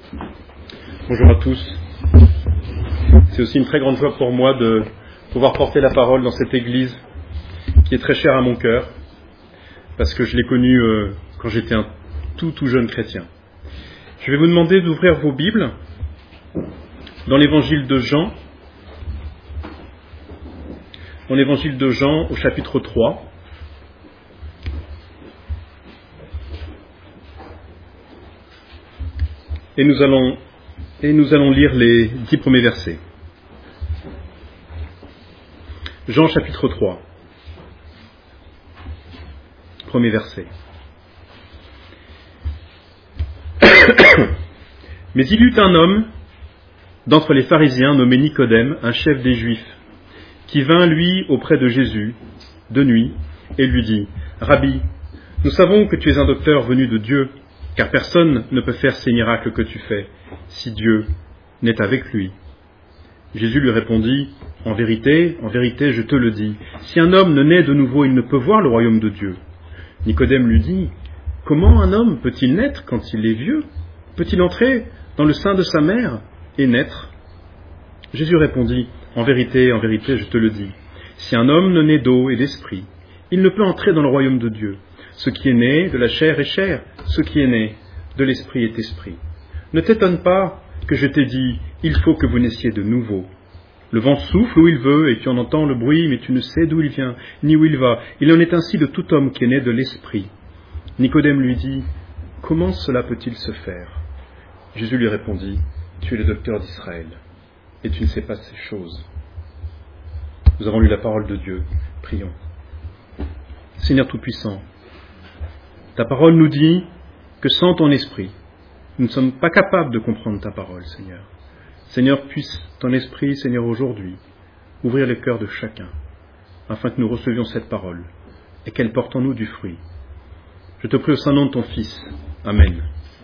Bonjour à tous. C'est aussi une très grande joie pour moi de pouvoir porter la parole dans cette église qui est très chère à mon cœur, parce que je l'ai connue quand j'étais un tout jeune chrétien. Je vais vous demander d'ouvrir vos Bibles dans l'évangile de Jean, au chapitre 3. Et nous allons lire les 10 premiers versets. Jean chapitre 3, premier verset. Mais il y eut un homme d'entre les pharisiens nommé Nicodème, un chef des Juifs, qui vint lui auprès de Jésus de nuit et lui dit : Rabbi, nous savons que tu es un docteur venu de Dieu, car personne ne peut faire ces miracles que tu fais, si Dieu n'est avec lui. Jésus lui répondit : en vérité, je te le dis, si un homme ne naît de nouveau, il ne peut voir le royaume de Dieu. Nicodème lui dit : comment un homme peut-il naître quand il est vieux ? Peut-il entrer dans le sein de sa mère et naître ? Jésus répondit : en vérité, je te le dis, si un homme ne naît d'eau et d'esprit, il ne peut entrer dans le royaume de Dieu. Ce qui est né de la chair est chair, ce qui est né de l'esprit est esprit. Ne t'étonne pas que je t'ai dit, il faut que vous naissiez de nouveau. Le vent souffle où il veut et tu en entends le bruit, mais tu ne sais d'où il vient, ni où il va. Il en est ainsi de tout homme qui est né de l'esprit. Nicodème lui dit : comment cela peut-il se faire ? Jésus lui répondit : tu es le docteur d'Israël, et tu ne sais pas ces choses. Nous avons lu la parole de Dieu. Prions. Seigneur Tout-Puissant, ta parole nous dit que sans ton esprit, nous ne sommes pas capables de comprendre ta parole, Seigneur. Seigneur, puisse ton esprit, Seigneur, aujourd'hui, ouvrir le cœur de chacun, afin que nous recevions cette parole et qu'elle porte en nous du fruit. Je te prie au saint nom de ton Fils. Amen.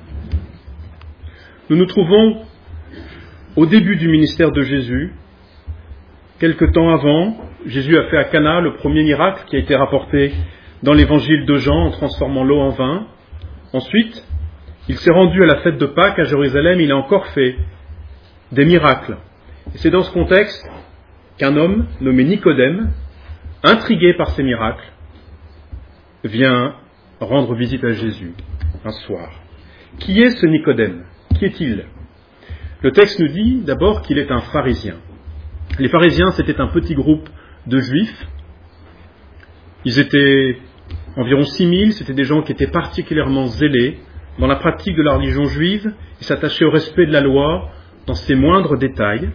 Nous nous trouvons au début du ministère de Jésus. Quelque temps avant, Jésus a fait à Cana le premier miracle qui a été rapporté dans l'évangile de Jean en transformant l'eau en vin. Ensuite, il s'est rendu à la fête de Pâques à Jérusalem, il a encore fait des miracles. Et c'est dans ce contexte qu'un homme nommé Nicodème, intrigué par ces miracles, vient rendre visite à Jésus un soir. Qui est ce Nicodème ? Qui est-il ? Le texte nous dit d'abord qu'il est un pharisien. Les pharisiens, c'était un petit groupe de juifs. Ils étaient environ 6000, c'était des gens qui étaient particulièrement zélés dans la pratique de la religion juive et s'attachaient au respect de la loi dans ses moindres détails.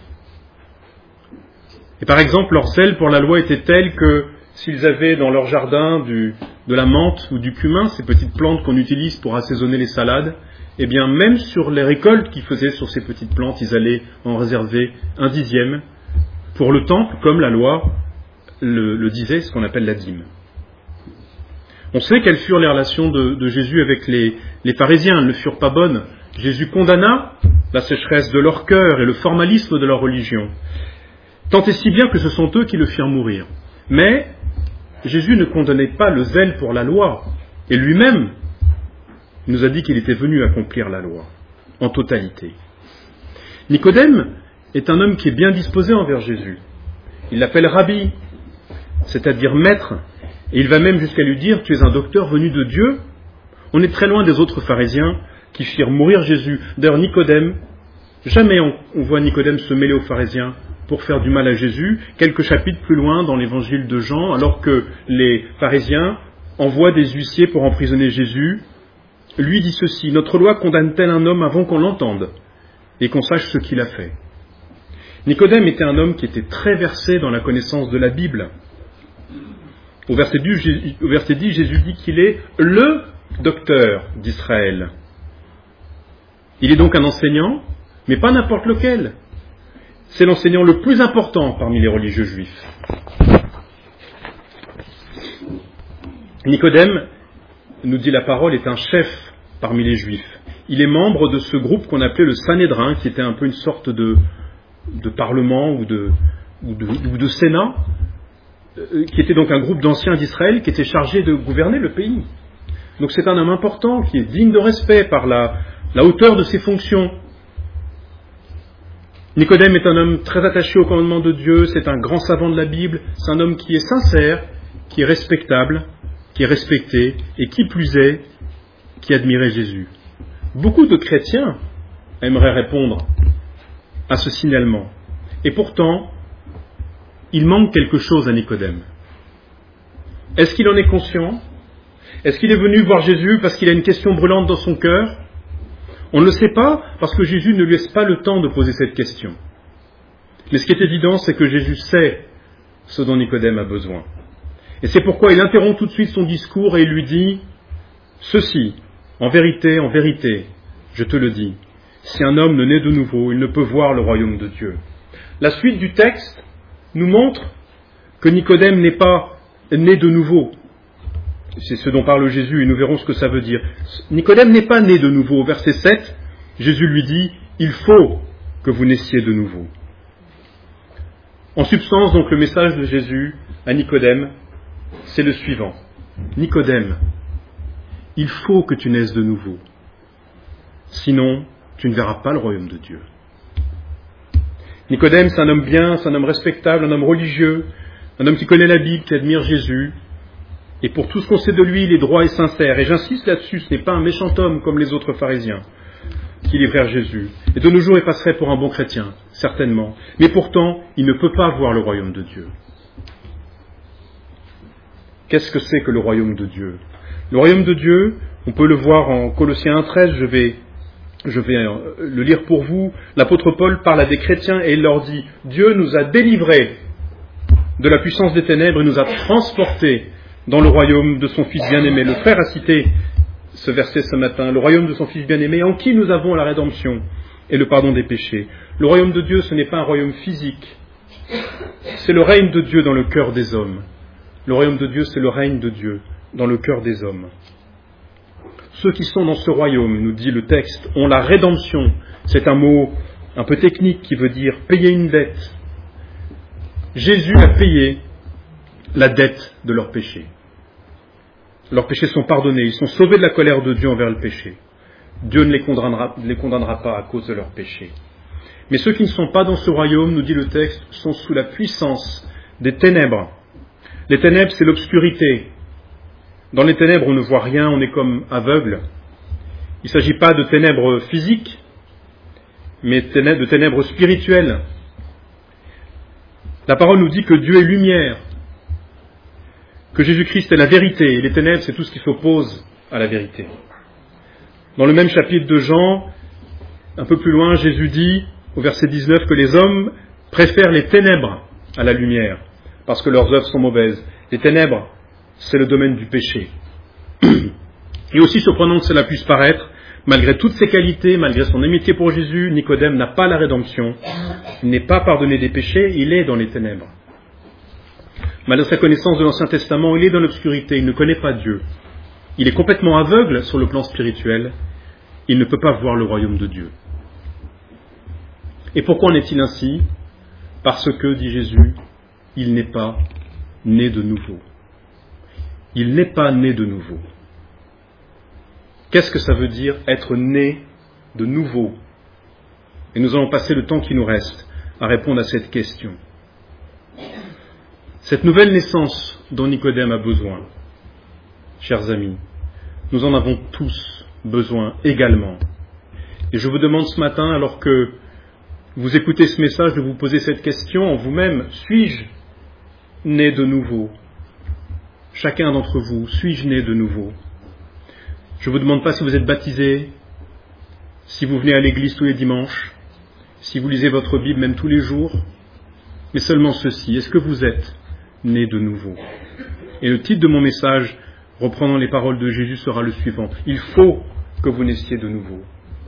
Et par exemple, leur zèle pour la loi était tel que s'ils avaient dans leur jardin de la menthe ou du cumin, ces petites plantes qu'on utilise pour assaisonner les salades, eh bien même sur les récoltes qu'ils faisaient sur ces petites plantes, ils allaient en réserver 1/10 pour le temple, comme la loi le disait, ce qu'on appelle la dîme. On sait quelles furent les relations de Jésus avec les pharisiens, elles ne furent pas bonnes. Jésus condamna la sécheresse de leur cœur et le formalisme de leur religion, tant et si bien que ce sont eux qui le firent mourir. Mais Jésus ne condamnait pas le zèle pour la loi, et lui-même nous a dit qu'il était venu accomplir la loi, en totalité. Nicodème est un homme qui est bien disposé envers Jésus. Il l'appelle Rabbi, c'est-à-dire maître, et il va même jusqu'à lui dire : tu es un docteur venu de Dieu. On est très loin des autres pharisiens qui firent mourir Jésus. D'ailleurs, Nicodème, jamais on voit Nicodème se mêler aux pharisiens pour faire du mal à Jésus. Quelques chapitres plus loin dans l'évangile de Jean, alors que les pharisiens envoient des huissiers pour emprisonner Jésus, lui dit ceci : notre loi condamne-t-elle un homme avant qu'on l'entende et qu'on sache ce qu'il a fait ? Nicodème était un homme qui était très versé dans la connaissance de la Bible. Au verset 10, Jésus dit qu'il est le docteur d'Israël. Il est donc un enseignant, mais pas n'importe lequel. C'est l'enseignant le plus important parmi les religieux juifs. Nicodème, nous dit la parole, est un chef parmi les juifs. Il est membre de ce groupe qu'on appelait le Sanhédrin, qui était un peu une sorte de parlement ou de sénat, qui était donc un groupe d'anciens d'Israël qui était chargé de gouverner le pays. Donc c'est un homme important qui est digne de respect par la hauteur de ses fonctions. Nicodème est un homme très attaché au commandement de Dieu, c'est un grand savant de la Bible, c'est un homme qui est sincère, qui est respectable, qui est respecté, et qui plus est, qui admirait Jésus. Beaucoup de chrétiens aimeraient répondre à ce signalement. Et pourtant, il manque quelque chose à Nicodème. Est-ce qu'il en est conscient ? Est-ce qu'il est venu voir Jésus parce qu'il a une question brûlante dans son cœur ? On ne le sait pas parce que Jésus ne lui laisse pas le temps de poser cette question. Mais ce qui est évident, c'est que Jésus sait ce dont Nicodème a besoin. Et c'est pourquoi il interrompt tout de suite son discours et il lui dit « Ceci, en vérité, je te le dis, si un homme ne naît de nouveau, il ne peut voir le royaume de Dieu. » La suite du texte nous montre que Nicodème n'est pas né de nouveau. C'est ce dont parle Jésus et nous verrons ce que ça veut dire. Nicodème n'est pas né de nouveau. Au verset 7, Jésus lui dit « Il faut que vous naissiez de nouveau ». En substance, donc, le message de Jésus à Nicodème, c'est le suivant. Nicodème, il faut que tu naisses de nouveau. Sinon, tu ne verras pas le royaume de Dieu. Nicodème, c'est un homme bien, c'est un homme respectable, un homme religieux, un homme qui connaît la Bible, qui admire Jésus. Et pour tout ce qu'on sait de lui, il est droit et sincère. Et j'insiste là-dessus, ce n'est pas un méchant homme comme les autres pharisiens qui livrèrent Jésus. Et de nos jours, il passerait pour un bon chrétien, certainement. Mais pourtant, il ne peut pas voir le royaume de Dieu. Qu'est-ce que c'est que le royaume de Dieu ? Le royaume de Dieu, on peut le voir en Colossiens 1,13, je vais le lire pour vous. L'apôtre Paul parle à des chrétiens et il leur dit « Dieu nous a délivrés de la puissance des ténèbres et nous a transportés dans le royaume de son Fils bien-aimé. » Le frère a cité ce verset ce matin. Le royaume de son Fils bien-aimé, en qui nous avons la rédemption et le pardon des péchés. Le royaume de Dieu, ce n'est pas un royaume physique. C'est le règne de Dieu dans le cœur des hommes. Le royaume de Dieu, c'est le règne de Dieu dans le cœur des hommes. Ceux qui sont dans ce royaume, nous dit le texte, ont la rédemption. C'est un mot un peu technique qui veut dire payer une dette. Jésus a payé la dette de leurs péchés. Leurs péchés sont pardonnés, ils sont sauvés de la colère de Dieu envers le péché. Dieu ne les condamnera pas à cause de leurs péchés. Mais ceux qui ne sont pas dans ce royaume, nous dit le texte, sont sous la puissance des ténèbres. Les ténèbres, c'est l'obscurité. Dans les ténèbres, on ne voit rien, on est comme aveugle. Il ne s'agit pas de ténèbres physiques, mais de ténèbres spirituelles. La parole nous dit que Dieu est lumière, que Jésus-Christ est la vérité, et les ténèbres, c'est tout ce qui s'oppose à la vérité. Dans le même chapitre de Jean, un peu plus loin, Jésus dit, au verset 19, que les hommes préfèrent les ténèbres à la lumière, parce que leurs œuvres sont mauvaises. Les ténèbres, c'est le domaine du péché. Et aussi surprenant que cela puisse paraître, malgré toutes ses qualités, malgré son amitié pour Jésus, Nicodème n'a pas la rédemption, il n'est pas pardonné des péchés, il est dans les ténèbres. Malgré sa connaissance de l'Ancien Testament, il est dans l'obscurité, il ne connaît pas Dieu. Il est complètement aveugle sur le plan spirituel, il ne peut pas voir le royaume de Dieu. Et pourquoi en est-il ainsi ? Parce que, dit Jésus, il n'est pas né de nouveau. Il n'est pas né de nouveau. Qu'est-ce que ça veut dire être né de nouveau ? Et nous allons passer le temps qui nous reste à répondre à cette question. Cette nouvelle naissance dont Nicodème a besoin, chers amis, nous en avons tous besoin également. Et je vous demande ce matin, alors que vous écoutez ce message, de vous poser cette question en vous-même. Suis-je né de nouveau ? Chacun d'entre vous, suis-je né de nouveau ? Je ne vous demande pas si vous êtes baptisé, si vous venez à l'église tous les dimanches, si vous lisez votre Bible même tous les jours, mais seulement ceci. Est-ce que vous êtes né de nouveau ? Et le titre de mon message, reprenant les paroles de Jésus, sera le suivant. Il faut que vous naissiez de nouveau.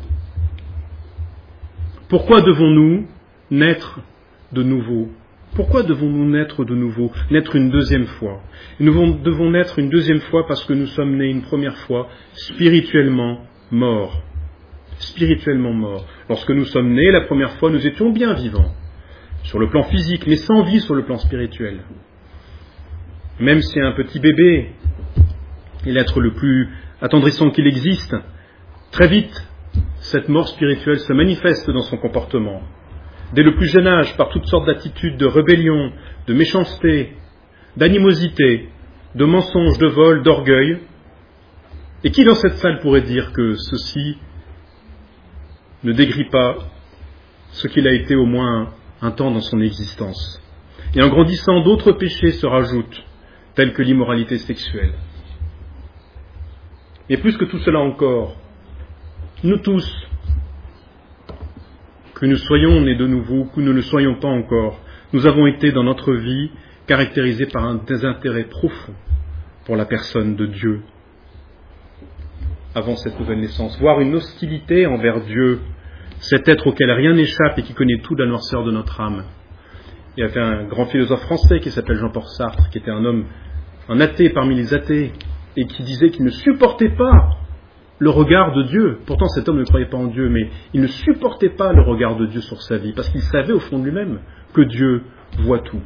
Pourquoi devons-nous naître de nouveau ? Pourquoi devons-nous naître de nouveau, naître une deuxième fois ? Nous devons naître une deuxième fois parce que nous sommes nés une première fois spirituellement morts. Spirituellement morts. Lorsque nous sommes nés la première fois, nous étions bien vivants, sur le plan physique, mais sans vie sur le plan spirituel. Même si un petit bébé est l'être le plus attendrissant qu'il existe, très vite, cette mort spirituelle se manifeste dans son comportement. dès le plus jeune âge, par toutes sortes d'attitudes de rébellion, de méchanceté, d'animosité, de mensonges, de vol, d'orgueil. Et qui dans cette salle pourrait dire que ceci ne décrit pas ce qu'il a été au moins un temps dans son existence? Et en grandissant, d'autres péchés se rajoutent, tels que l'immoralité sexuelle. Mais plus que tout cela encore, nous tous, que nous soyons nés de nouveau, que nous ne le soyons pas encore, nous avons été dans notre vie caractérisés par un désintérêt profond pour la personne de Dieu avant cette nouvelle naissance, voire une hostilité envers Dieu, cet être auquel rien n'échappe et qui connaît tout de la noirceur de notre âme. Il y avait un grand philosophe français qui s'appelle Jean-Paul Sartre, qui était un athée parmi les athées, et qui disait qu'il ne supportait pas le regard de Dieu. Pourtant cet homme ne croyait pas en Dieu, mais il ne supportait pas le regard de Dieu sur sa vie, parce qu'il savait au fond de lui-même que Dieu voit tout.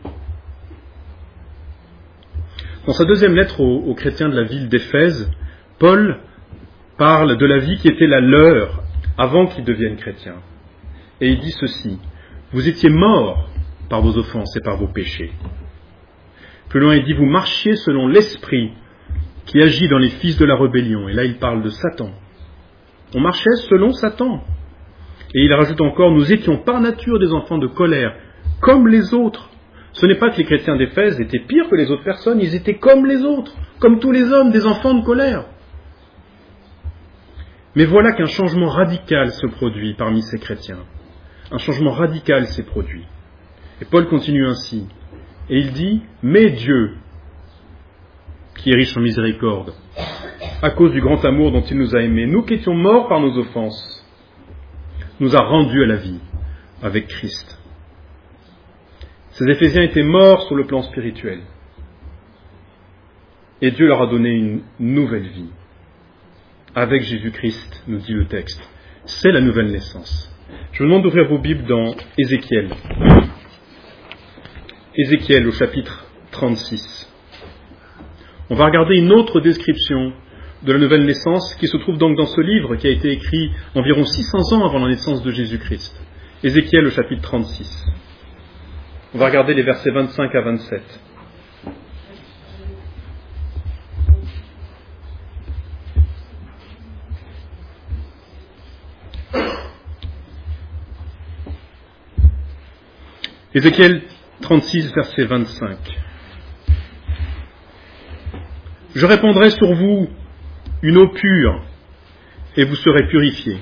Dans sa deuxième lettre aux chrétiens de la ville d'Éphèse, Paul parle de la vie qui était la leur avant qu'ils deviennent chrétiens. Et il dit ceci: vous étiez morts par vos offenses et par vos péchés. Plus loin, il dit: vous marchiez selon l'esprit qui agit dans les fils de la rébellion. Et là, il parle de Satan. On marchait selon Satan. Et il rajoute encore: nous étions par nature des enfants de colère, comme les autres. Ce n'est pas que les chrétiens d'Éphèse étaient pires que les autres personnes, ils étaient comme les autres, comme tous les hommes, des enfants de colère. Mais voilà qu'un changement radical se produit parmi ces chrétiens. Un changement radical s'est produit. Et Paul continue ainsi. Et il dit: mais Dieu, qui est riche en miséricorde, à cause du grand amour dont il nous a aimés, nous qui étions morts par nos offenses, nous a rendus à la vie avec Christ. Ces Éphésiens étaient morts sur le plan spirituel. Et Dieu leur a donné une nouvelle vie. Avec Jésus-Christ, nous dit le texte. C'est la nouvelle naissance. Je vous demande d'ouvrir vos Bibles dans Ézéchiel. Ézéchiel au chapitre 36. On va regarder une autre description de la nouvelle naissance qui se trouve donc dans ce livre qui a été écrit environ 600 ans avant la naissance de Jésus-Christ. Ézéchiel au chapitre 36. On va regarder les versets 25 à 27. Ézéchiel 36, verset 25. Je répandrai sur vous une eau pure, et vous serez purifiés.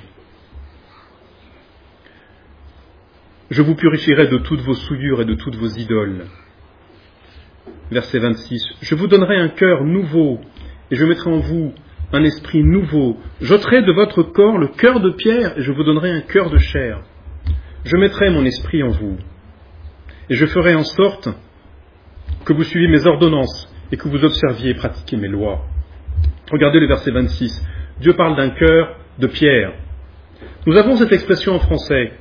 Je vous purifierai de toutes vos souillures et de toutes vos idoles. Verset 26. Je vous donnerai un cœur nouveau, et je mettrai en vous un esprit nouveau. J'ôterai de votre corps le cœur de pierre, et je vous donnerai un cœur de chair. Je mettrai mon esprit en vous. Et je ferai en sorte que vous suiviez mes ordonnances et que vous observiez et pratiquiez mes lois. Regardez le verset 26. Dieu parle d'un cœur de pierre. Nous avons cette expression en français.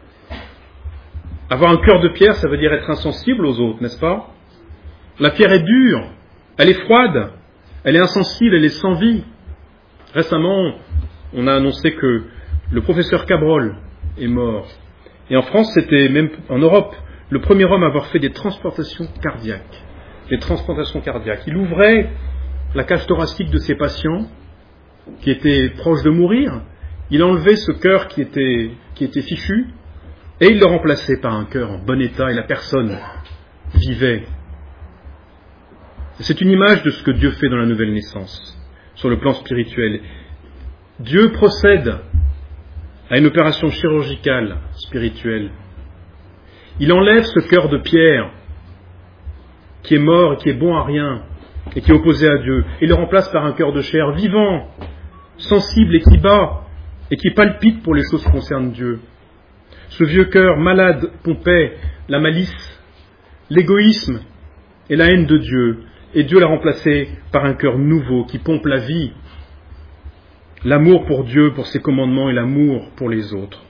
Avoir un cœur de pierre, ça veut dire être insensible aux autres, n'est-ce pas? La pierre est dure, elle est froide, elle est insensible, elle est sans vie. Récemment, on a annoncé que le professeur Cabrol est mort. Et en France, c'était même en Europe, le premier homme à avoir fait des transplantations cardiaques. Il ouvrait la cage thoracique de ses patients qui étaient proches de mourir. Il enlevait ce cœur qui était fichu et il le remplaçait par un cœur en bon état et la personne vivait. C'est une image de ce que Dieu fait dans la nouvelle naissance, sur le plan spirituel. Dieu procède à une opération chirurgicale spirituelle. Il enlève ce cœur de pierre qui est mort et qui est bon à rien et qui est opposé à Dieu. Il le remplace par un cœur de chair vivant, sensible et qui bat et qui palpite pour les choses qui concernent Dieu. Ce vieux cœur malade pompait la malice, l'égoïsme et la haine de Dieu. Et Dieu l'a remplacé par un cœur nouveau qui pompe la vie, l'amour pour Dieu, pour ses commandements et l'amour pour les autres.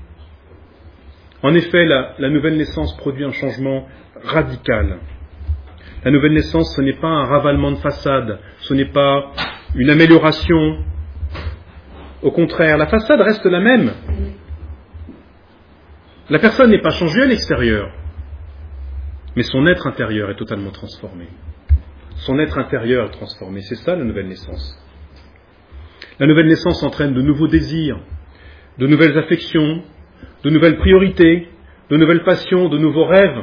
En effet, la nouvelle naissance produit un changement radical. La nouvelle naissance, ce n'est pas un ravalement de façade, ce n'est pas une amélioration. Au contraire, la façade reste la même. La personne n'est pas changée à l'extérieur, mais son être intérieur est totalement transformé. Son être intérieur est transformé. C'est ça la nouvelle naissance. La nouvelle naissance entraîne de nouveaux désirs, de nouvelles affections, de nouvelles priorités, de nouvelles passions, de nouveaux rêves.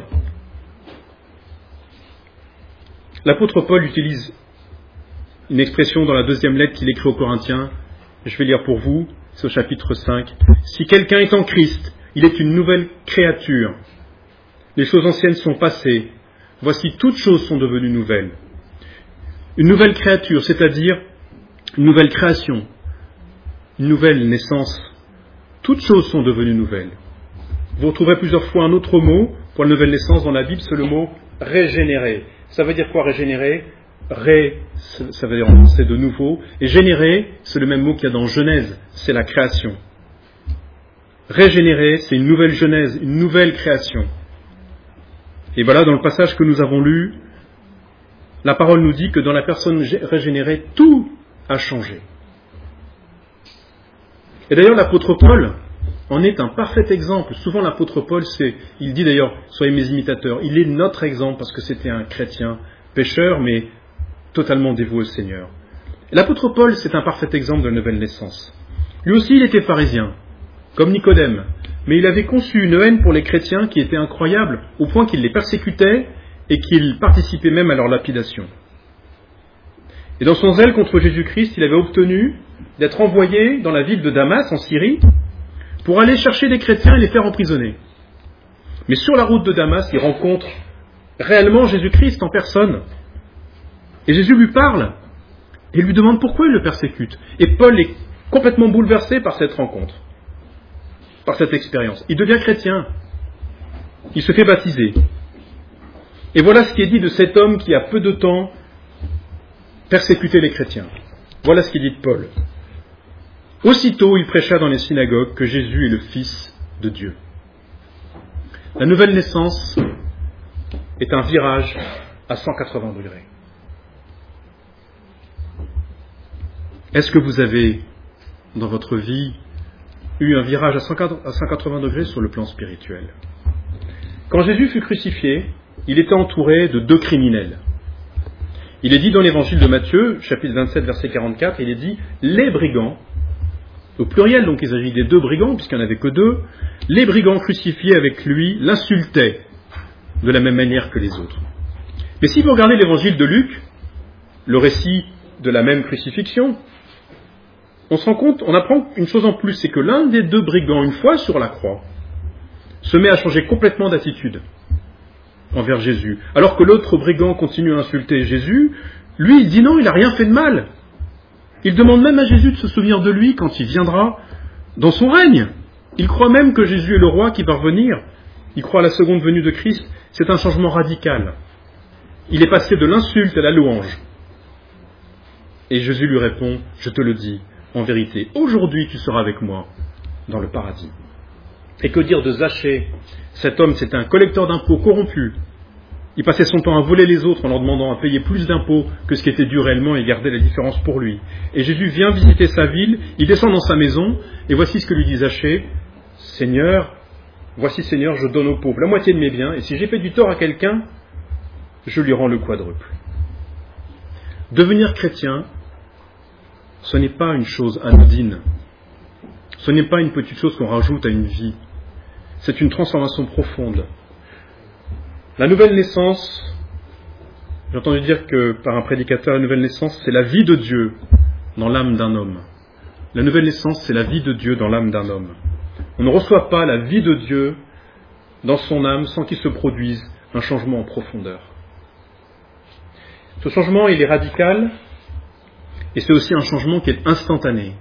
L'apôtre Paul utilise une expression dans la deuxième lettre qu'il écrit aux Corinthiens. Je vais lire pour vous, c'est au chapitre 5. « Si quelqu'un est en Christ, il est une nouvelle créature. Les choses anciennes sont passées. Voici, toutes choses sont devenues nouvelles. » Une nouvelle créature, c'est-à-dire une nouvelle création, une nouvelle naissance. Toutes choses sont devenues nouvelles. Vous retrouverez plusieurs fois un autre mot pour la nouvelle naissance dans la Bible, c'est le mot régénérer. Ça veut dire quoi régénérer ? Ça veut dire c'est de nouveau. Et générer, c'est le même mot qu'il y a dans Genèse, c'est la création. Régénérer, c'est une nouvelle Genèse, une nouvelle création. Et voilà, dans le passage que nous avons lu, la parole nous dit que dans la personne régénérée, tout a changé. Et d'ailleurs, l'apôtre Paul en est un parfait exemple. Souvent, l'apôtre Paul, il dit d'ailleurs, soyez mes imitateurs. Il est notre exemple parce que c'était un chrétien pécheur, mais totalement dévoué au Seigneur. Et l'apôtre Paul, c'est un parfait exemple de la nouvelle naissance. Lui aussi, il était pharisien, comme Nicodème, mais il avait conçu une haine pour les chrétiens qui était incroyable, au point qu'il les persécutait et qu'il participait même à leur lapidation. Et dans son zèle contre Jésus-Christ, il avait obtenu d'être envoyé dans la ville de Damas, en Syrie, pour aller chercher des chrétiens et les faire emprisonner. Mais sur la route de Damas, il rencontre réellement Jésus-Christ en personne. Et Jésus lui parle et lui demande pourquoi il le persécute. Et Paul est complètement bouleversé par cette rencontre, par cette expérience. Il devient chrétien. Il se fait baptiser. Et voilà ce qui est dit de cet homme qui a peu de temps persécuté les chrétiens. Voilà ce qui est dit de Paul. Aussitôt, il prêcha dans les synagogues que Jésus est le Fils de Dieu. La nouvelle naissance est un virage à 180 degrés. Est-ce que vous avez, dans votre vie, eu un virage à 180 degrés sur le plan spirituel ? Quand Jésus fut crucifié, il était entouré de 2 criminels. Il est dit dans l'évangile de Matthieu, chapitre 27, verset 44, il est dit « les brigands », au pluriel, donc il s'agit des 2 brigands, puisqu'il n'y en avait que 2, les brigands crucifiés avec lui l'insultaient de la même manière que les autres. Mais si vous regardez l'évangile de Luc, le récit de la même crucifixion, on se rend compte, on apprend une chose en plus, c'est que l'un des 2 brigands, une fois sur la croix, se met à changer complètement d'attitude envers Jésus. Alors que l'autre brigand continue à insulter Jésus, lui il dit non, il n'a rien fait de mal. Il demande même à Jésus de se souvenir de lui quand il viendra dans son règne. Il croit même que Jésus est le roi qui va revenir. Il croit à la seconde venue de Christ. C'est un changement radical. Il est passé de l'insulte à la louange. Et Jésus lui répond, je te le dis, en vérité, aujourd'hui tu seras avec moi dans le paradis. Et que dire de Zachée ? Cet homme, c'était un collecteur d'impôts corrompu. Il passait son temps à voler les autres en leur demandant à payer plus d'impôts que ce qui était dû réellement et garder la différence pour lui. Et Jésus vient visiter sa ville, il descend dans sa maison, et voici ce que lui dit Zachée. Seigneur, voici Seigneur, je donne aux pauvres la moitié de mes biens, et si j'ai fait du tort à quelqu'un, je lui rends le quadruple. Devenir chrétien, ce n'est pas une chose anodine. Ce n'est pas une petite chose qu'on rajoute à une vie. C'est une transformation profonde. La nouvelle naissance, j'ai entendu dire que par un prédicateur, la nouvelle naissance, c'est la vie de Dieu dans l'âme d'un homme. La nouvelle naissance, c'est la vie de Dieu dans l'âme d'un homme. On ne reçoit pas la vie de Dieu dans son âme sans qu'il se produise un changement en profondeur. Ce changement, il est radical et c'est aussi un changement qui est instantané.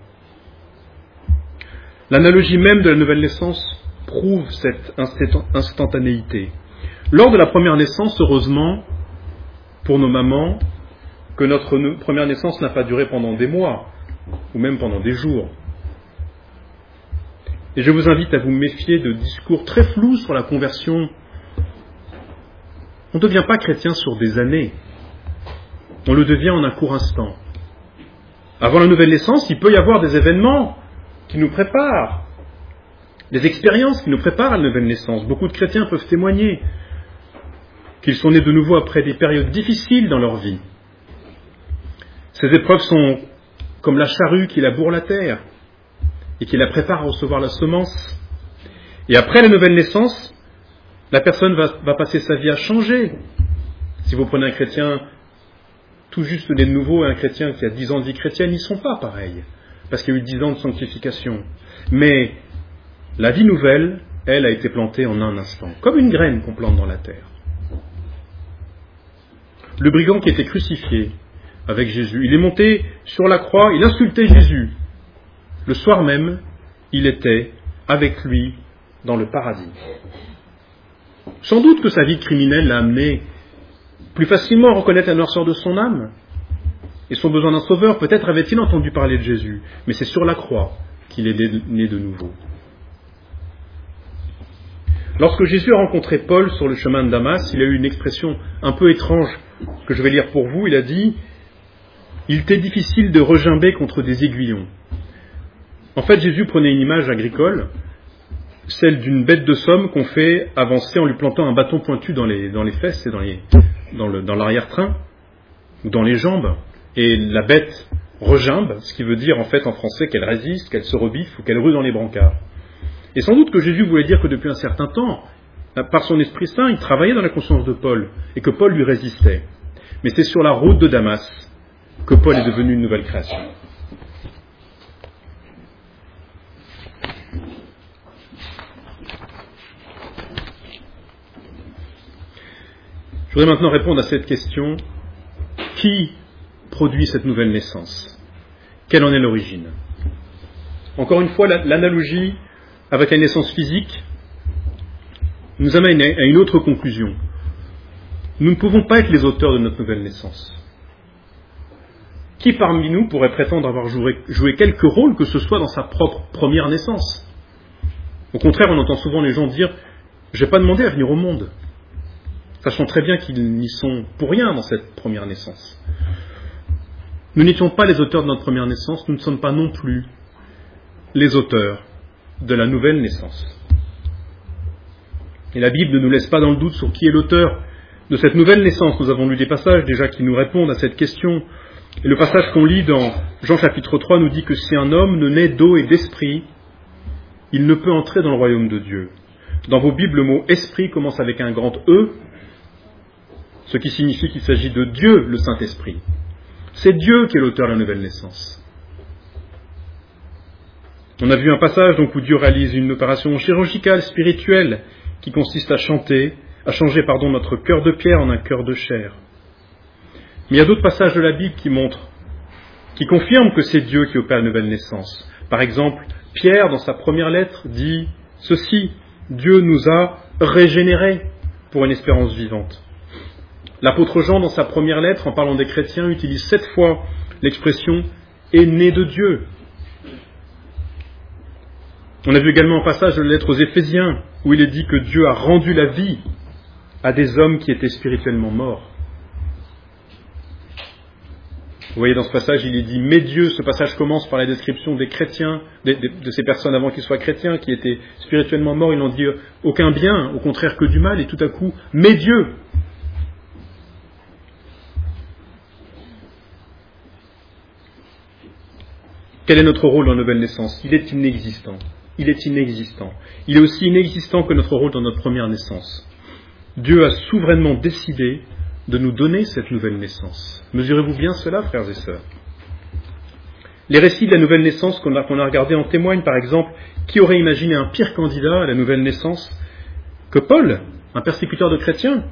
L'analogie même de la nouvelle naissance prouve cette instantanéité. Lors de la première naissance, heureusement, pour nos mamans, que notre première naissance n'a pas duré pendant des mois, ou même pendant des jours. Et je vous invite à vous méfier de discours très flous sur la conversion. On ne devient pas chrétien sur des années. On le devient en un court instant. Avant la nouvelle naissance, il peut y avoir des événements qui nous préparent des expériences qui nous préparent à la nouvelle naissance. Beaucoup de chrétiens peuvent témoigner qu'ils sont nés de nouveau après des périodes difficiles dans leur vie. Ces épreuves sont comme la charrue qui laboure la terre et qui la prépare à recevoir la semence. Et après la nouvelle naissance, la personne va passer sa vie à changer. Si vous prenez un chrétien tout juste né de nouveau et un chrétien qui a 10 ans de vie chrétienne, ils ne sont pas pareils, parce qu'il y a eu 10 ans de sanctification. Mais la vie nouvelle, elle, a été plantée en un instant, comme une graine qu'on plante dans la terre. Le brigand qui était crucifié avec Jésus, il est monté sur la croix, il insultait Jésus. Le soir même, il était avec lui dans le paradis. Sans doute que sa vie criminelle l'a amené plus facilement à reconnaître la noirceur de son âme et son besoin d'un sauveur. Peut-être avait-il entendu parler de Jésus, mais c'est sur la croix qu'il est né de nouveau. Lorsque Jésus a rencontré Paul sur le chemin de Damas, il a eu une expression un peu étrange que je vais lire pour vous. Il a dit « Il t'est difficile de regimber contre des aiguillons ». En fait, Jésus prenait une image agricole, celle d'une bête de somme qu'on fait avancer en lui plantant un bâton pointu dans les fesses et dans l'arrière-train, ou dans les jambes. Et la bête regimbe, ce qui veut dire en fait en français qu'elle résiste, qu'elle se rebiffe ou qu'elle rue dans les brancards. Et sans doute que Jésus voulait dire que depuis un certain temps, par son Esprit Saint, il travaillait dans la conscience de Paul, et que Paul lui résistait. Mais c'est sur la route de Damas que Paul est devenu une nouvelle création. Je voudrais maintenant répondre à cette question. Qui produit cette nouvelle naissance? Quelle en est l'origine? Encore une fois, l'analogie avec la naissance physique nous amène à une autre conclusion. Nous ne pouvons pas être les auteurs de notre nouvelle naissance. Qui parmi nous pourrait prétendre avoir joué quelque rôle que ce soit dans sa propre première naissance? Au contraire, on entend souvent les gens dire « je n'ai pas demandé à venir au monde », sachant très bien qu'ils n'y sont pour rien dans cette première naissance. Nous n'étions pas les auteurs de notre première naissance, nous ne sommes pas non plus les auteurs de la nouvelle naissance. Et la Bible ne nous laisse pas dans le doute sur qui est l'auteur de cette nouvelle naissance. Nous avons lu des passages déjà qui nous répondent à cette question. Et le passage qu'on lit dans Jean chapitre 3 nous dit que si un homme ne naît d'eau et d'esprit, il ne peut entrer dans le royaume de Dieu. Dans vos Bibles, le mot « esprit » commence avec un grand « E », ce qui signifie qu'il s'agit de Dieu, le Saint-Esprit. C'est Dieu qui est l'auteur de la nouvelle naissance. On a vu un passage donc où Dieu réalise une opération chirurgicale, spirituelle, qui consiste à changer notre cœur de pierre en un cœur de chair. Mais il y a d'autres passages de la Bible qui confirment que c'est Dieu qui opère la nouvelle naissance. Par exemple, Pierre, dans sa première lettre, dit ceci: Dieu nous a régénérés pour une espérance vivante. L'apôtre Jean, dans sa première lettre, en parlant des chrétiens, utilise 7 fois l'expression « est né de Dieu ». On a vu également un passage de la lettre aux Éphésiens, où il est dit que Dieu a rendu la vie à des hommes qui étaient spirituellement morts. Vous voyez, dans ce passage, il est dit « mais Dieu ». Ce passage commence par la description des chrétiens, de ces personnes avant qu'ils soient chrétiens, qui étaient spirituellement morts. Ils n'ont dit aucun bien, au contraire que du mal, et tout à coup « mais Dieu ». Quel est notre rôle dans la nouvelle naissance? Il est inexistant. Il est inexistant. Il est aussi inexistant que notre rôle dans notre première naissance. Dieu a souverainement décidé de nous donner cette nouvelle naissance. Mesurez-vous bien cela, frères et sœurs? Les récits de la nouvelle naissance qu'on a regardés en témoignent. Par exemple, qui aurait imaginé un pire candidat à la nouvelle naissance que Paul, un persécuteur de chrétiens?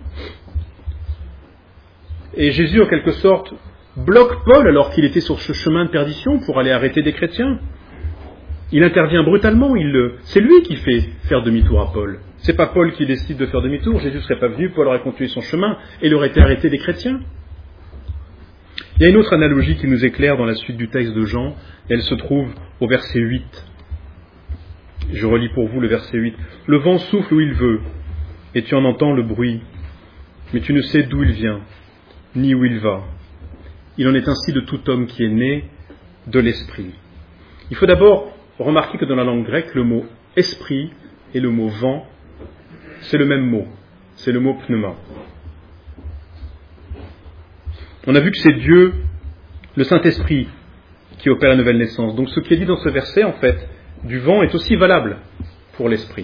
Et Jésus, en quelque sorte, bloque Paul alors qu'il était sur ce chemin de perdition pour aller arrêter des chrétiens. Il intervient brutalement, c'est lui qui fait faire demi-tour à Paul. C'est pas Paul qui décide de faire demi-tour, Jésus ne serait pas venu, Paul aurait continué son chemin et il aurait été arrêté des chrétiens. Il y a une autre analogie qui nous éclaire dans la suite du texte de Jean, elle se trouve au verset 8. Je relis pour vous le verset 8. Le vent souffle où il veut, et tu en entends le bruit, mais tu ne sais d'où il vient, ni où il va. Il en est ainsi de tout homme qui est né de l'esprit. Il faut d'abord remarquer que dans la langue grecque, le mot « esprit et le mot vent, c'est le même mot. C'est le mot pneuma. On a vu que c'est Dieu, le Saint-Esprit, qui opère la nouvelle naissance. Donc ce qui est dit dans ce verset, en fait, du vent est aussi valable pour l'esprit.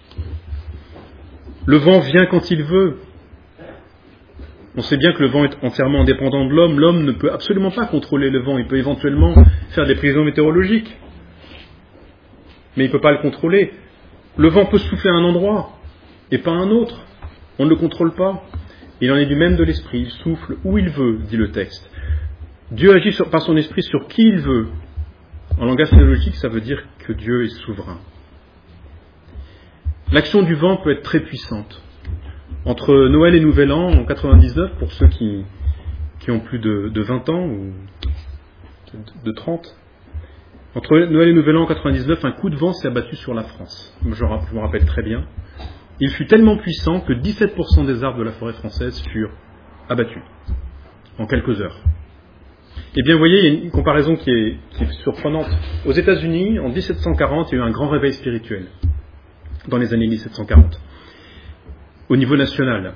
Le vent vient quand il veut. On sait bien que le vent est entièrement indépendant de l'homme. L'homme ne peut absolument pas contrôler le vent. Il peut éventuellement faire des prévisions météorologiques, mais il ne peut pas le contrôler. Le vent peut souffler à un endroit et pas à un autre. On ne le contrôle pas. Il en est du même de l'esprit. Il souffle où il veut, dit le texte. Dieu agit par son esprit sur qui il veut. En langage théologique, ça veut dire que Dieu est souverain. L'action du vent peut être très puissante. Entre Noël et Nouvel An, en 99, pour ceux qui ont plus de 20 ans, ou de 30, entre Noël et Nouvel An en 99, un coup de vent s'est abattu sur la France. Je me rappelle très bien. Il fut tellement puissant que 17% des arbres de la forêt française furent abattus, en quelques heures. Eh bien, vous voyez, il y a une comparaison qui est surprenante. Aux États-Unis, en 1740, il y a eu un grand réveil spirituel, dans les années 1740. Au niveau national.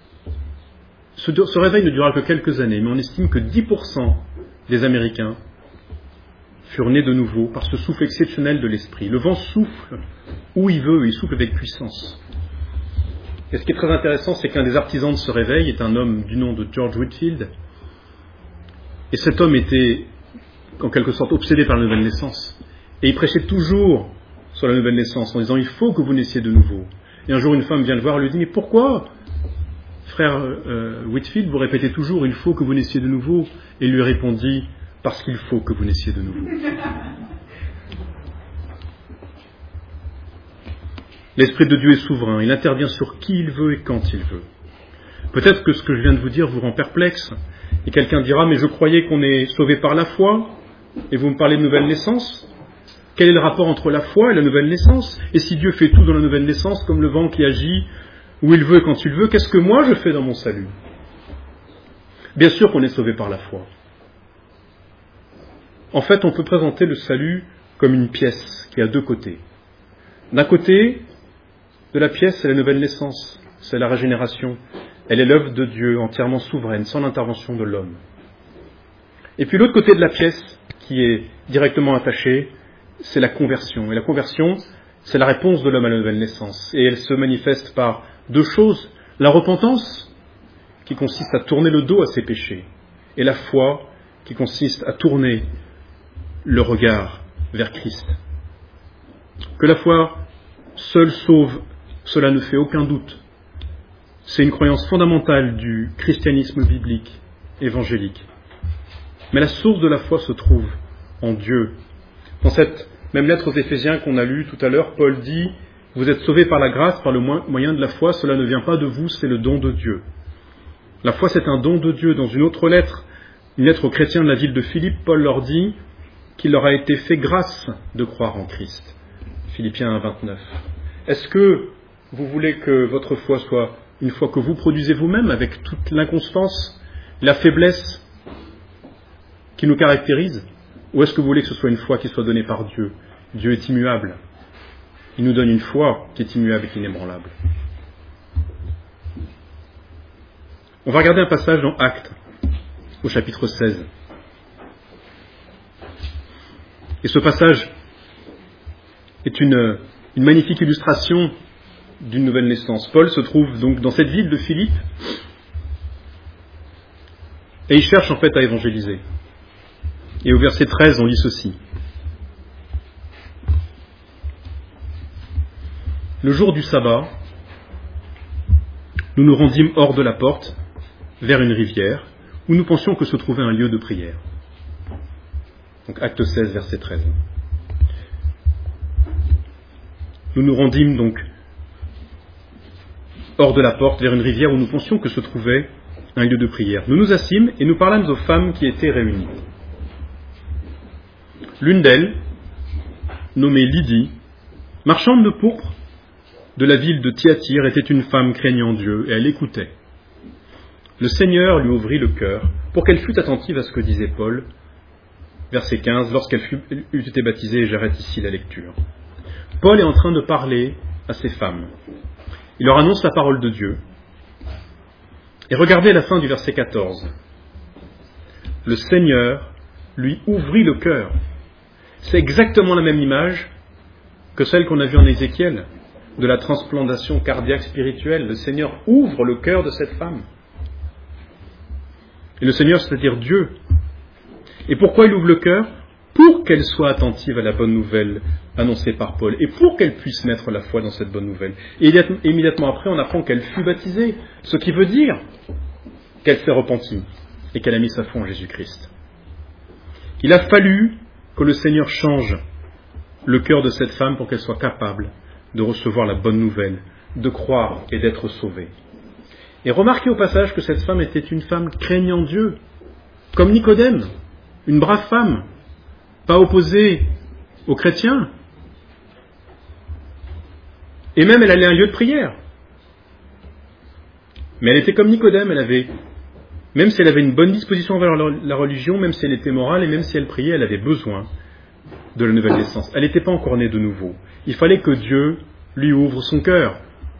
Ce réveil ne durera que quelques années, mais on estime que 10% des Américains furent nés de nouveau par ce souffle exceptionnel de l'esprit. Le vent souffle où il veut, il souffle avec puissance. Et ce qui est très intéressant, c'est qu'un des artisans de ce réveil est un homme du nom de George Whitefield. Et cet homme était, en quelque sorte, obsédé par la nouvelle naissance. Et il prêchait toujours sur la nouvelle naissance, en disant « Il faut que vous naissiez de nouveau ». Et un jour, une femme vient le voir et lui dit « Mais pourquoi, frère Whitefield, vous répétez toujours « Il faut que vous naissiez de nouveau ». Et il lui répondit « Parce qu'il faut que vous naissiez de nouveau ». L'Esprit de Dieu est souverain. Il intervient sur qui il veut et quand il veut. Peut-être que ce que je viens de vous dire vous rend perplexe. Et quelqu'un dira « Mais je croyais qu'on est sauvé par la foi. Et vous me parlez de nouvelle naissance ? Quel est le rapport entre la foi et la nouvelle naissance ? Et si Dieu fait tout dans la nouvelle naissance, comme le vent qui agit où il veut et quand il veut, qu'est-ce que moi je fais dans mon salut ? Bien sûr qu'on est sauvé par la foi. En fait, on peut présenter le salut comme une pièce qui a deux côtés. D'un côté de la pièce, c'est la nouvelle naissance, c'est la régénération. Elle est l'œuvre de Dieu, entièrement souveraine, sans l'intervention de l'homme. Et puis l'autre côté de la pièce, qui est directement attachée, c'est la conversion. Et la conversion, c'est la réponse de l'homme à la nouvelle naissance. Et elle se manifeste par deux choses. La repentance, qui consiste à tourner le dos à ses péchés. Et la foi, qui consiste à tourner le regard vers Christ. Que la foi seule sauve, cela ne fait aucun doute. C'est une croyance fondamentale du christianisme biblique, évangélique. Mais la source de la foi se trouve en Dieu. Dans cette même lettre aux Éphésiens qu'on a lue tout à l'heure, Paul dit « Vous êtes sauvés par la grâce, par le moyen de la foi, cela ne vient pas de vous, c'est le don de Dieu. » La foi, c'est un don de Dieu. Dans une autre lettre, une lettre aux chrétiens de la ville de Philippe, Paul leur dit qu'il leur a été fait grâce de croire en Christ. Philippiens 1, 29. Est-ce que vous voulez que votre foi soit une foi que vous produisez vous-même avec toute l'inconstance, la faiblesse qui nous caractérise ? Ou est-ce que vous voulez que ce soit une foi qui soit donnée par Dieu ? Dieu est immuable. Il nous donne une foi qui est immuable et qui est inébranlable. On va regarder un passage dans Actes, au chapitre 16. Et ce passage est une magnifique illustration d'une nouvelle naissance. Paul se trouve donc dans cette ville de Philippe et il cherche en fait à évangéliser. Et au verset 13, on lit ceci. Le jour du sabbat, nous nous rendîmes hors de la porte, vers une rivière, où nous pensions que se trouvait un lieu de prière. Donc acte 16, verset 13. Nous nous rendîmes donc hors de la porte, vers une rivière où nous pensions que se trouvait un lieu de prière. Nous nous assîmes et nous parlâmes aux femmes qui étaient réunies. L'une d'elles, nommée Lydie, marchande de pourpre de la ville de Thyatire, était une femme craignant Dieu et elle écoutait. Le Seigneur lui ouvrit le cœur pour qu'elle fût attentive à ce que disait Paul. Verset 15, lorsqu'elle eut été baptisée, et j'arrête ici la lecture. Paul est en train de parler à ces femmes. Il leur annonce la parole de Dieu. Et regardez la fin du verset 14. Le Seigneur lui ouvrit le cœur. C'est exactement la même image que celle qu'on a vue en Ézéchiel, de la transplantation cardiaque spirituelle. Le Seigneur ouvre le cœur de cette femme. Et le Seigneur, c'est-à-dire Dieu. Et pourquoi il ouvre le cœur ? Pour qu'elle soit attentive à la bonne nouvelle annoncée par Paul, et pour qu'elle puisse mettre la foi dans cette bonne nouvelle. Et immédiatement après, on apprend qu'elle fut baptisée, ce qui veut dire qu'elle s'est repentie et qu'elle a mis sa foi en Jésus-Christ. Il a fallu que le Seigneur change le cœur de cette femme pour qu'elle soit capable de recevoir la bonne nouvelle, de croire et d'être sauvée. Et remarquez au passage que cette femme était une femme craignant Dieu, comme Nicodème, une brave femme, pas opposée aux chrétiens. Et même elle allait à un lieu de prière. Mais elle était comme Nicodème, même si elle avait une bonne disposition envers la religion, même si elle était morale et même si elle priait, elle avait besoin de la nouvelle naissance. Elle n'était pas encore née de nouveau. Il fallait que Dieu lui ouvre son cœur.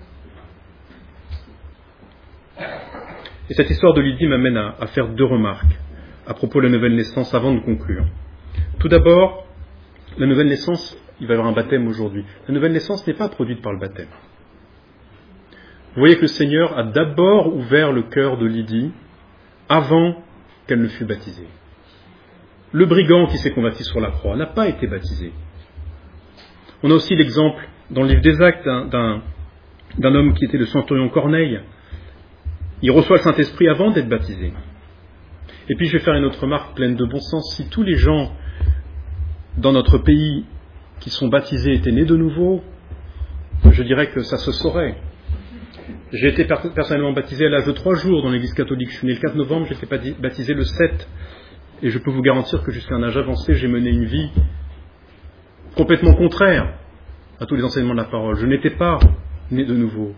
Et cette histoire de Lydie m'amène à faire 2 remarques à propos de la nouvelle naissance avant de conclure. Tout d'abord, la nouvelle naissance, il va y avoir un baptême aujourd'hui. La nouvelle naissance n'est pas produite par le baptême. Vous voyez que le Seigneur a d'abord ouvert le cœur de Lydie avant qu'elle ne fût baptisée. Le brigand qui s'est converti sur la croix n'a pas été baptisé. On a aussi l'exemple dans le livre des Actes d'un homme qui était le centurion Corneille. Il reçoit le Saint-Esprit avant d'être baptisé. Et puis je vais faire une autre remarque pleine de bon sens. Si tous les gens dans notre pays qui sont baptisés étaient nés de nouveau, je dirais que ça se saurait. J'ai été personnellement baptisé à l'âge de 3 jours dans l'église catholique. Je suis né le 4 novembre, j'ai été baptisé le 7. Et je peux vous garantir que jusqu'à un âge avancé, j'ai mené une vie complètement contraire à tous les enseignements de la parole. Je n'étais pas né de nouveau.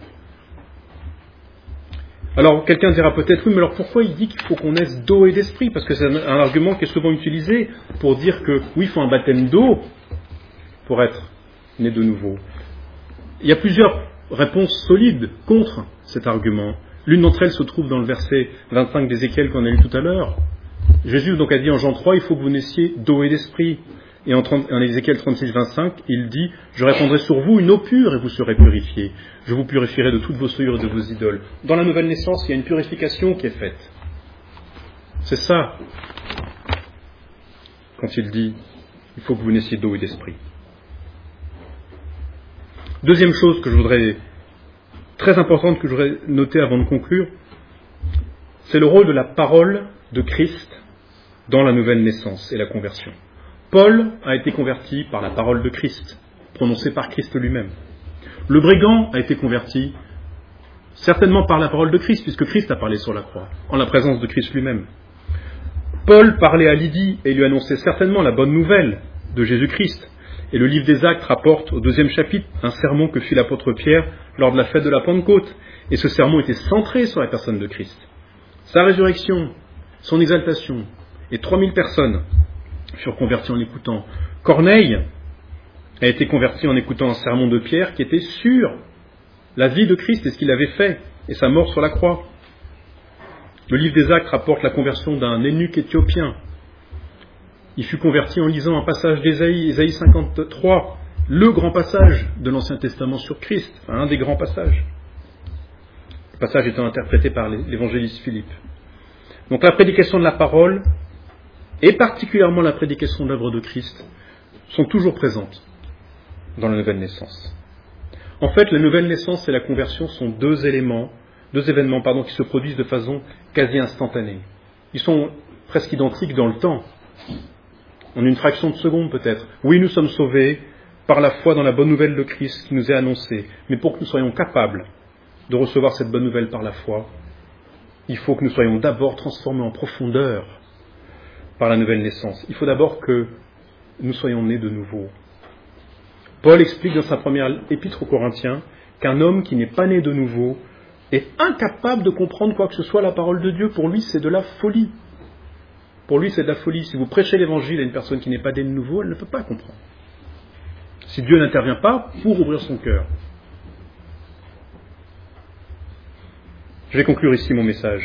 Alors, quelqu'un dira peut-être, oui, mais alors pourquoi il dit qu'il faut qu'on naisse d'eau et d'esprit ? Parce que c'est un argument qui est souvent utilisé pour dire que, oui, il faut un baptême d'eau pour être né de nouveau. Il y a plusieurs réponses solides contre cet argument. L'une d'entre elles se trouve dans le verset 25 d'Ézéchiel qu'on a lu tout à l'heure. Jésus donc a dit en Jean 3, il faut que vous naissiez d'eau et d'esprit. Et en Ézéchiel 36, 25, il dit, je répandrai sur vous une eau pure et vous serez purifiés. Je vous purifierai de toutes vos souillures et de vos idoles. Dans la nouvelle naissance, il y a une purification qui est faite. C'est ça, quand il dit, il faut que vous naissiez d'eau et d'esprit. Deuxième chose très importante que je voudrais noter avant de conclure, c'est le rôle de la parole de Christ dans la nouvelle naissance et la conversion. Paul a été converti par la parole de Christ, prononcée par Christ lui-même. Le brigand a été converti certainement par la parole de Christ, puisque Christ a parlé sur la croix, en la présence de Christ lui-même. Paul parlait à Lydie et lui annonçait certainement la bonne nouvelle de Jésus-Christ. Et le livre des Actes rapporte au 2e chapitre un sermon que fit l'apôtre Pierre lors de la fête de la Pentecôte. Et ce sermon était centré sur la personne de Christ. Sa résurrection, son exaltation, et 3000 personnes furent converties en l'écoutant. Corneille a été converti en écoutant un sermon de Pierre qui était sur la vie de Christ et ce qu'il avait fait, et sa mort sur la croix. Le livre des Actes rapporte la conversion d'un eunuque éthiopien. Il fut converti en lisant un passage d'Ésaïe, Ésaïe 53, le grand passage de l'Ancien Testament sur Christ, un des grands passages. Le passage étant interprété par l'évangéliste Philippe. Donc la prédication de la parole, et particulièrement la prédication de l'œuvre de Christ, sont toujours présentes dans la nouvelle naissance. En fait, la nouvelle naissance et la conversion sont deux événements qui se produisent de façon quasi instantanée. Ils sont presque identiques dans le temps. En une fraction de seconde peut-être. Oui, nous sommes sauvés par la foi dans la bonne nouvelle de Christ qui nous est annoncée. Mais pour que nous soyons capables de recevoir cette bonne nouvelle par la foi, il faut que nous soyons d'abord transformés en profondeur par la nouvelle naissance. Il faut d'abord que nous soyons nés de nouveau. Paul explique dans sa première épître aux Corinthiens qu'un homme qui n'est pas né de nouveau est incapable de comprendre quoi que ce soit la parole de Dieu. Pour lui, c'est de la folie. Pour lui, c'est de la folie. Si vous prêchez l'évangile à une personne qui n'est pas née de nouveau, elle ne peut pas comprendre. si Dieu n'intervient pas pour ouvrir son cœur. Je vais conclure ici mon message.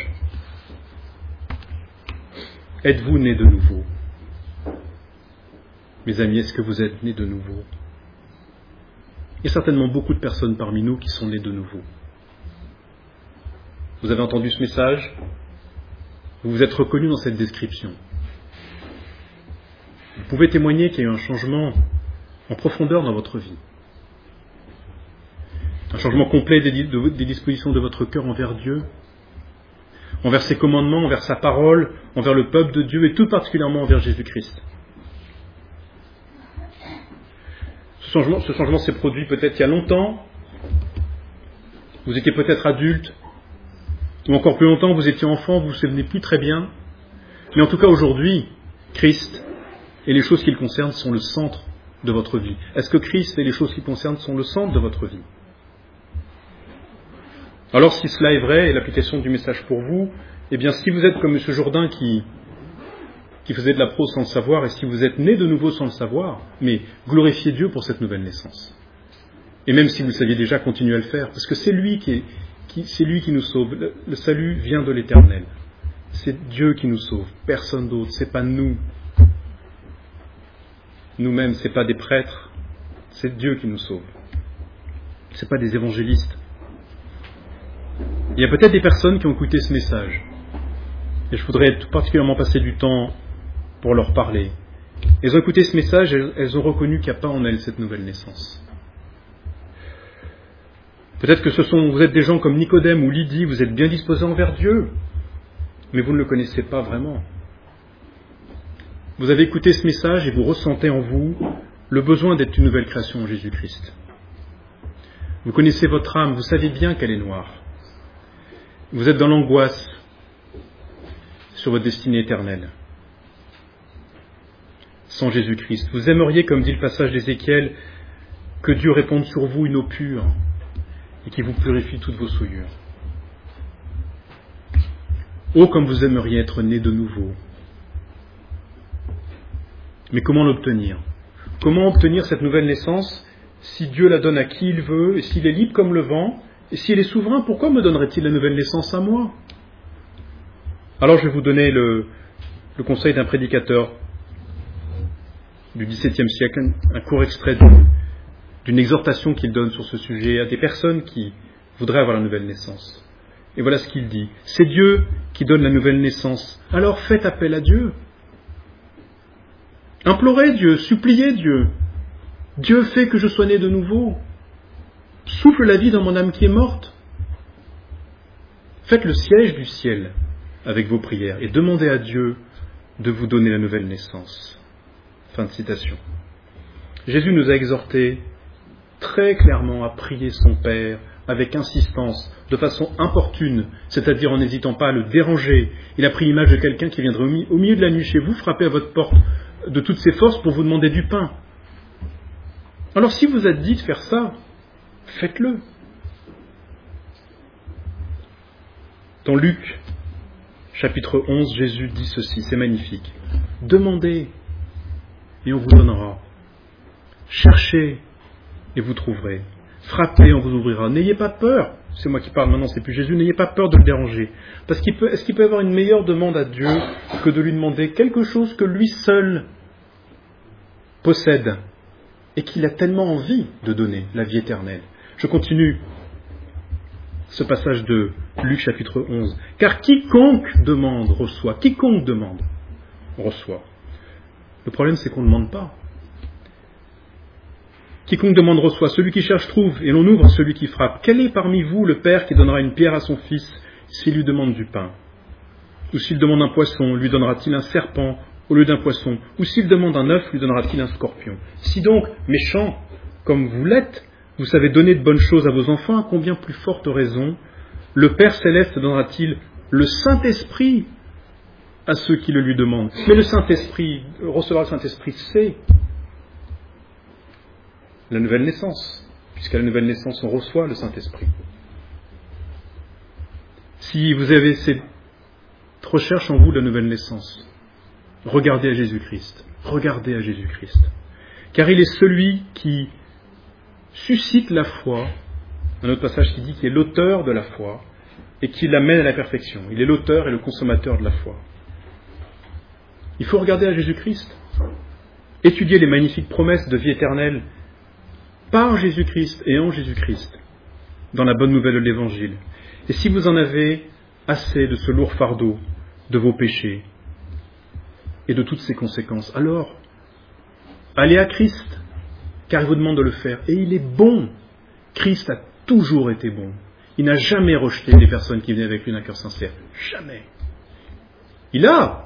Êtes-vous nés de nouveau? Mes amis, est-ce que vous êtes nés de nouveau? Il y a certainement beaucoup de personnes parmi nous qui sont nées de nouveau. Vous avez entendu ce message? Vous vous êtes reconnus dans cette description. Vous pouvez témoigner qu'il y a eu un changement en profondeur dans votre vie. Un changement complet des dispositions de votre cœur envers Dieu, envers ses commandements, envers sa parole, envers le peuple de Dieu et tout particulièrement envers Jésus-Christ. Ce changement s'est produit peut-être il y a longtemps. Vous étiez peut-être adulte, ou encore plus longtemps, vous étiez enfant, vous ne vous souvenez plus très bien. Mais en tout cas, aujourd'hui, Christ et les choses qui le concernent sont le centre de votre vie. Est-ce que Christ et les choses qui le concernent sont le centre de votre vie? Alors, si cela est vrai, et l'application du message pour vous, eh bien, si vous êtes comme M. Jourdain qui faisait de la prose sans le savoir, et si vous êtes né de nouveau sans le savoir, mais glorifiez Dieu pour cette nouvelle naissance. Et même si vous le saviez déjà, continuez à le faire, parce que c'est lui qui nous sauve. Le salut vient de l'Éternel. C'est Dieu qui nous sauve, personne d'autre, c'est pas nous. Nous-mêmes, c'est pas des prêtres, c'est Dieu qui nous sauve. C'est pas des évangélistes. Il y a peut-être des personnes qui ont écouté ce message, et je voudrais tout particulièrement passer du temps pour leur parler. Elles ont écouté ce message, elles ont reconnu qu'il n'y a pas en elles cette nouvelle naissance. Peut-être que vous êtes des gens comme Nicodème ou Lydie, vous êtes bien disposés envers Dieu, mais vous ne le connaissez pas vraiment. Vous avez écouté ce message et vous ressentez en vous le besoin d'être une nouvelle création en Jésus-Christ. Vous connaissez votre âme, vous savez bien qu'elle est noire. Vous êtes dans l'angoisse sur votre destinée éternelle. Sans Jésus-Christ. Vous aimeriez, comme dit le passage d'Ézéchiel, que Dieu réponde sur vous une eau pure et qui vous purifie toutes vos souillures. Oh, comme vous aimeriez être né de nouveau. Mais comment l'obtenir? Comment obtenir cette nouvelle naissance si Dieu la donne à qui il veut et s'il est libre comme le vent et s'il est souverain, pourquoi me donnerait-il la nouvelle naissance à moi? Alors je vais vous donner le conseil d'un prédicateur du XVIIe siècle, un court extrait d'une exhortation qu'il donne sur ce sujet à des personnes qui voudraient avoir la nouvelle naissance. Et voilà ce qu'il dit. C'est Dieu qui donne la nouvelle naissance. Alors faites appel à Dieu. Implorez Dieu, suppliez Dieu. Dieu fait que je sois né de nouveau. Souffle la vie dans mon âme qui est morte. Faites le siège du ciel avec vos prières et demandez à Dieu de vous donner la nouvelle naissance. Fin de citation. Jésus nous a exhortés très clairement à prier son Père avec insistance, de façon importune, c'est-à-dire en n'hésitant pas à le déranger. Il a pris l'image de quelqu'un qui viendrait au milieu de la nuit chez vous, frapper à votre porte de toutes ses forces pour vous demander du pain. Alors si vous êtes dit de faire ça, faites-le. Dans Luc, chapitre 11, Jésus dit ceci, c'est magnifique. Demandez et on vous donnera. Cherchez et vous trouverez. Frappez, on vous ouvrira. N'ayez pas peur. C'est moi qui parle maintenant, c'est plus Jésus. N'ayez pas peur de le déranger. Parce est-ce qu'il peut y avoir une meilleure demande à Dieu que de lui demander quelque chose que lui seul possède et qu'il a tellement envie de donner, la vie éternelle. Je continue ce passage de Luc chapitre 11. Car quiconque demande, reçoit. Quiconque demande, reçoit. Le problème, c'est qu'on ne demande pas. Quiconque demande reçoit, celui qui cherche trouve, et l'on ouvre à celui qui frappe. Quel est parmi vous le père qui donnera une pierre à son fils s'il lui demande du pain? Ou s'il demande un poisson, lui donnera-t-il un serpent au lieu d'un poisson? Ou s'il demande un œuf, lui donnera-t-il un scorpion? Si donc, méchants comme vous l'êtes, vous savez donner de bonnes choses à vos enfants, à combien plus forte raison le Père Céleste donnera-t-il le Saint-Esprit à ceux qui le lui demandent? Mais le Saint-Esprit, recevoir le Saint-Esprit, c'est la nouvelle naissance, puisqu'à la nouvelle naissance, on reçoit le Saint-Esprit. Si vous avez cette recherche en vous de la nouvelle naissance, regardez à Jésus-Christ. Regardez à Jésus-Christ. Car il est celui qui suscite la foi. Un autre passage qui dit qu'il est l'auteur de la foi et qui l'amène à la perfection. Il est l'auteur et le consommateur de la foi. Il faut regarder à Jésus-Christ, étudier les magnifiques promesses de vie éternelle par Jésus-Christ et en Jésus-Christ, dans la bonne nouvelle de l'Évangile. Et si vous en avez assez de ce lourd fardeau, de vos péchés et de toutes ses conséquences, alors allez à Christ, car il vous demande de le faire. Et il est bon. Christ a toujours été bon. Il n'a jamais rejeté les personnes qui venaient avec lui d'un cœur sincère. Jamais. Il a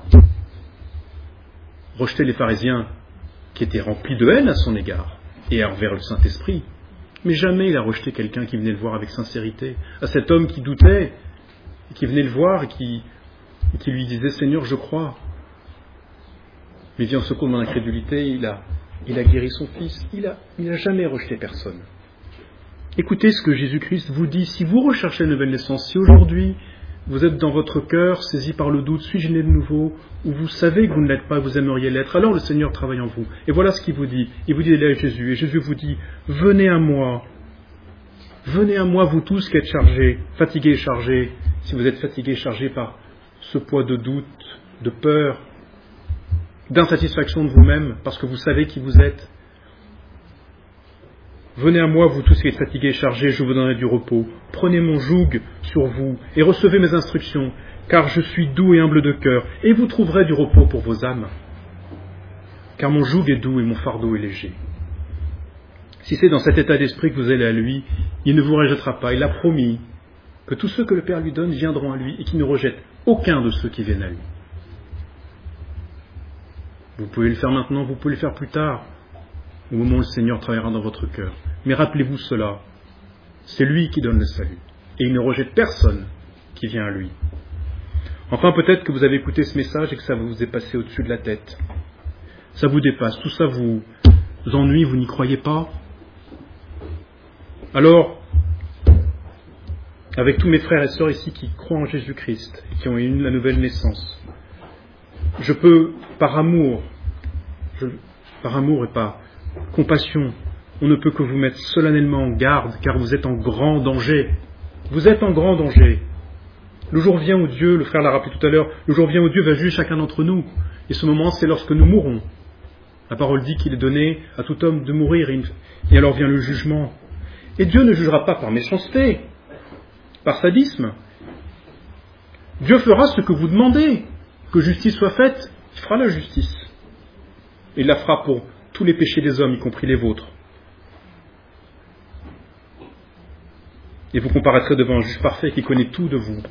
rejeté les pharisiens qui étaient remplis de haine à son égard et envers le Saint-Esprit. Mais jamais il a rejeté quelqu'un qui venait le voir avec sincérité. À cet homme qui doutait, et qui venait le voir et qui lui disait « Seigneur, je crois ». Mais vient au secours de mon incrédulité, il a guéri son fils. Il a jamais rejeté personne. Écoutez ce que Jésus-Christ vous dit. Si vous recherchez la nouvelle naissance, si aujourd'hui vous êtes dans votre cœur saisi par le doute, suis-je né de nouveau, ou vous savez que vous ne l'êtes pas, vous aimeriez l'être, alors le Seigneur travaille en vous. Et voilà ce qu'il vous dit. Il vous dit d'aller à Jésus. Et Jésus vous dit, venez à moi, vous tous qui êtes chargés, fatigués et chargés. Si vous êtes fatigués et chargés par ce poids de doute, de peur, d'insatisfaction de vous-même, parce que vous savez qui vous êtes, venez à moi, vous tous qui êtes fatigués et chargés, je vous donnerai du repos. Prenez mon joug sur vous et recevez mes instructions, car je suis doux et humble de cœur, et vous trouverez du repos pour vos âmes. Car mon joug est doux et mon fardeau est léger. Si c'est dans cet état d'esprit que vous allez à lui, il ne vous rejettera pas. Il a promis que tous ceux que le Père lui donne viendront à lui et qu'il ne rejette aucun de ceux qui viennent à lui. Vous pouvez le faire maintenant, vous pouvez le faire plus tard, au moment où le Seigneur travaillera dans votre cœur. Mais rappelez-vous cela, c'est lui qui donne le salut. Et il ne rejette personne qui vient à lui. Enfin, peut-être que vous avez écouté ce message et que ça vous est passé au-dessus de la tête. Ça vous dépasse, tout ça vous ennuie, vous n'y croyez pas. Alors, avec tous mes frères et sœurs ici qui croient en Jésus-Christ et qui ont eu la nouvelle naissance, je peux, par amour et par compassion, on ne peut que vous mettre solennellement en garde, car vous êtes en grand danger. Vous êtes en grand danger. Le jour vient où Dieu, le frère l'a rappelé tout à l'heure, le jour vient où Dieu va juger chacun d'entre nous. Et ce moment, c'est lorsque nous mourrons. La parole dit qu'il est donné à tout homme de mourir, et alors vient le jugement. Et Dieu ne jugera pas par méchanceté, par sadisme. Dieu fera ce que vous demandez, que justice soit faite, il fera la justice. Et il la fera pour tous les péchés des hommes, y compris les vôtres. Et vous comparaîtrez devant un juge parfait qui connaît tout de vous.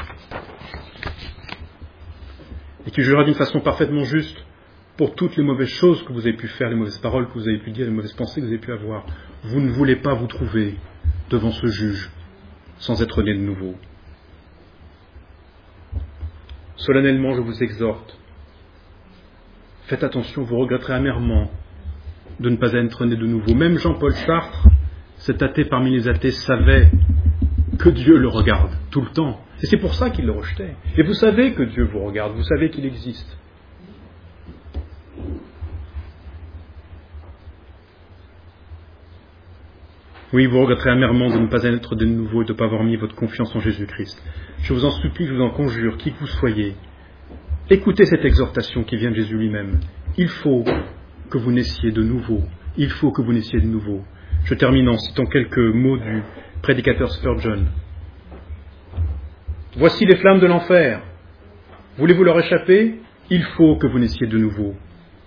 Et qui jugera d'une façon parfaitement juste pour toutes les mauvaises choses que vous avez pu faire, les mauvaises paroles que vous avez pu dire, les mauvaises pensées que vous avez pu avoir. Vous ne voulez pas vous trouver devant ce juge sans être né de nouveau. Solennellement, je vous exhorte. Faites attention, vous regretterez amèrement de ne pas être né de nouveau. Même Jean-Paul Sartre, cet athée parmi les athées, savait que Dieu le regarde tout le temps. Et c'est pour ça qu'il le rejetait. Et vous savez que Dieu vous regarde, vous savez qu'il existe. Oui, vous regretterez amèrement de ne pas être de nouveau et de ne pas avoir mis votre confiance en Jésus-Christ. Je vous en supplie, je vous en conjure, qui que vous soyez, écoutez cette exhortation qui vient de Jésus lui-même. Il faut que vous naissiez de nouveau. Il faut que vous naissiez de nouveau. Je termine en citant quelques mots du prédicateur Spurgeon. Voici les flammes de l'enfer. Voulez-vous leur échapper ? Il faut que vous naissiez de nouveau.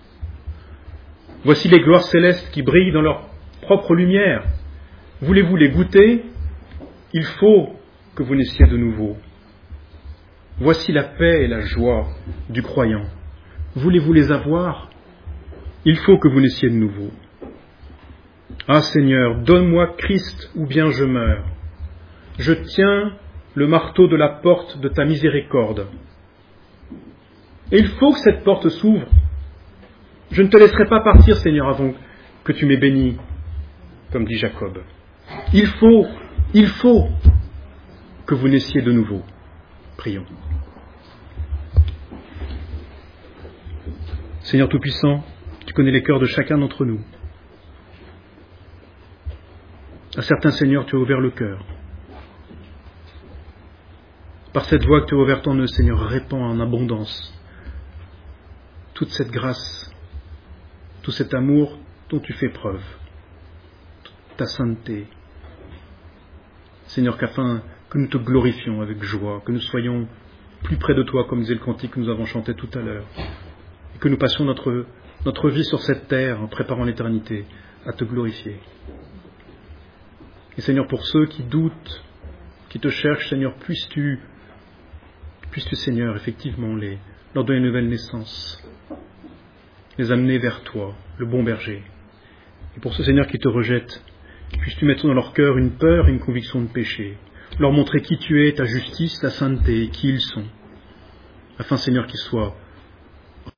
Voici les gloires célestes qui brillent dans leur propre lumière. Voulez-vous les goûter ? Il faut que vous naissiez de nouveau. Voici la paix et la joie du croyant. Voulez-vous les avoir ? Il faut que vous naissiez de nouveau. Ah Seigneur, donne-moi Christ ou bien je meurs. Je tiens le marteau de la porte de ta miséricorde. Et il faut que cette porte s'ouvre. Je ne te laisserai pas partir, Seigneur, avant que tu m'aies béni, comme dit Jacob. Il faut que vous naissiez de nouveau. Prions. Seigneur Tout-Puissant, tu connais les cœurs de chacun d'entre nous. À certains, Seigneur, tu as ouvert le cœur. Par cette voie que tu as ouverte en eux, Seigneur, répands en abondance toute cette grâce, tout cet amour dont tu fais preuve, toute ta sainteté. Seigneur, qu'afin que nous te glorifions avec joie, que nous soyons plus près de toi, comme disait le cantique que nous avons chanté tout à l'heure, et que nous passions notre vie sur cette terre, en préparant l'éternité, à te glorifier. Et Seigneur, pour ceux qui doutent, qui te cherchent, Seigneur, puisses-tu, Seigneur, effectivement, leur donner une nouvelle naissance, les amener vers toi, le bon berger. Et pour ceux, Seigneur, qui te rejettent, puisses-tu mettre dans leur cœur une peur et une conviction de péché, leur montrer qui tu es, ta justice, ta sainteté, qui ils sont, afin, Seigneur, qu'ils soient